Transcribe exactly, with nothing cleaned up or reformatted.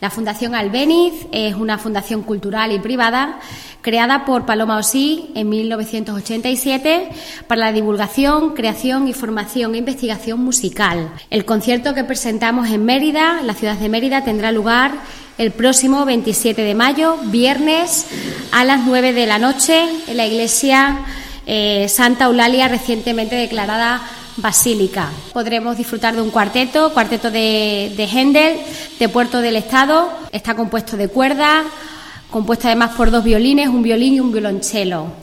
La Fundación Albéniz es una fundación cultural y privada creada por Paloma Osí en mil novecientos ochenta y siete para la divulgación, creación y formación e investigación musical. El concierto que presentamos en Mérida, la ciudad de Mérida, tendrá lugar el próximo veintisiete de mayo, viernes, a las nueve de la noche, en la iglesia eh, Santa Eulalia, recientemente declarada basílica. Podremos disfrutar de un cuarteto, cuarteto de, de Händel, de Puerto del Estado. Está compuesto de cuerdas, compuesto además por dos violines, un violín y un violonchelo.